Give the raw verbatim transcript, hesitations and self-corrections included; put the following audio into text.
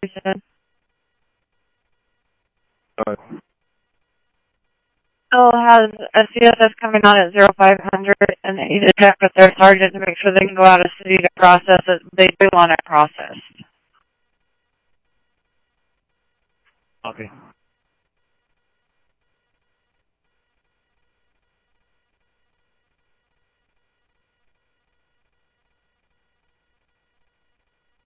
said. Uh, Bill has a C S S coming on at zero five hundred, and they need to check with their sergeant to make sure they can go out of city to process it. They do want it processed. okay.